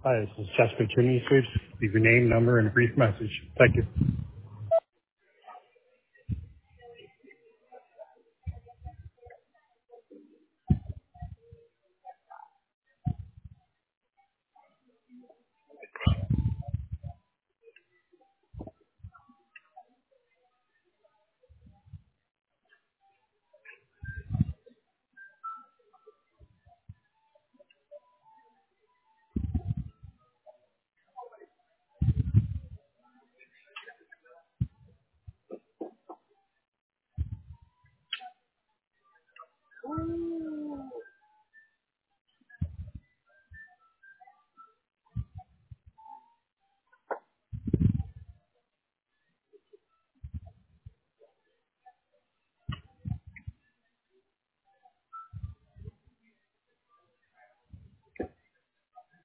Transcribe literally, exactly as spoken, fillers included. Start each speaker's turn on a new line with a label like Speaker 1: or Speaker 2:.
Speaker 1: Hi, this is Chesapeake Chimney Sweeps. Leave your name, number, and a brief message. Thank you.